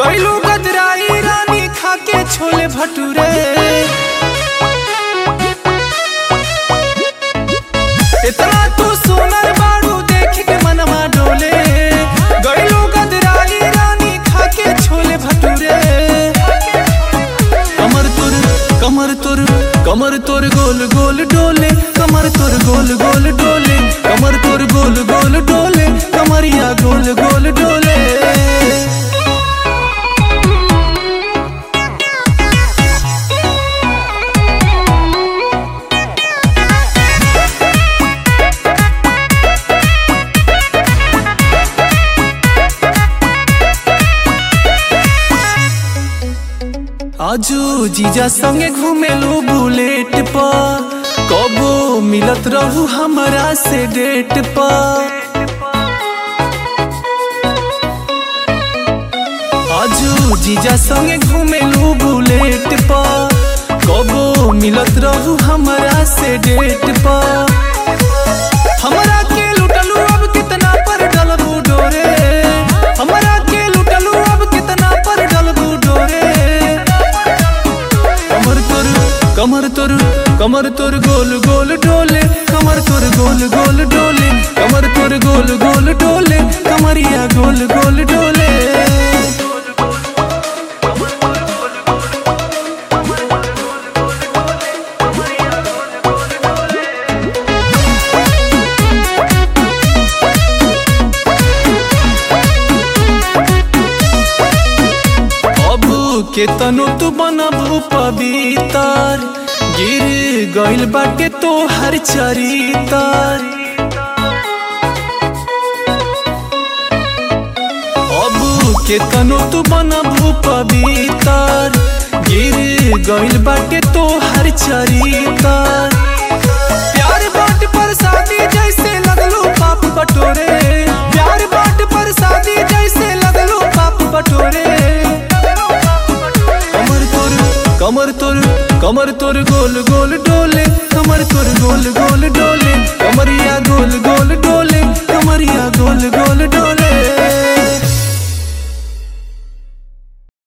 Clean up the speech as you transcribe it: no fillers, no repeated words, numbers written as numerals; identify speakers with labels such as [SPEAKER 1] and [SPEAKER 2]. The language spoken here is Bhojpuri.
[SPEAKER 1] गइलू गदराई रानी खाके छोले भटूरे। इतना तू सुनर बाड़ू देख के मनवा डोले। गइलू गदराई रानी खाके छोले भटूरे। कमर तोर गोल गोल डोले, कमर तोर गोल गोल डोले, कमर तोर गोल गोल डोले, कमरिया गोल गोल डोले। आजू जीजा संगे घूमेलू बुलेट पर, कबो मिलत रहू हमरा से डेट पर। आजू जीजा संगे घूमेलू बुलेट पर, कबो मिलत रहू हमरा से डेट पर। हमरा के लुटलू अब कितना पर डलबू डोरे, हमरा के लुटलू अब कितना पर डलबू डोरे। कमर तोर गोल गोल डोले, कमर तोर गोल गोल डोले, कमर तोर गोल गोल डोले, कमरिया गोल गोल डोले। के तनु तू बनबू पवित्र, गिर गइल बाटे तोहर चरितर। अब के तनु तू बनबू पवित्र, गिर गइल बाटे तोहर चरितर। प्यार बाट पर शादी जैसे लगलू पाप बटोरे, प्यार बाट पर शादी जैसे लगलू पाप बटोरे। कमर तोर गोल गोल डोले, कमर तोर गोल गोल डोले, कमरिया गोल गोल डोले, कमरिया गोल गोल डोले।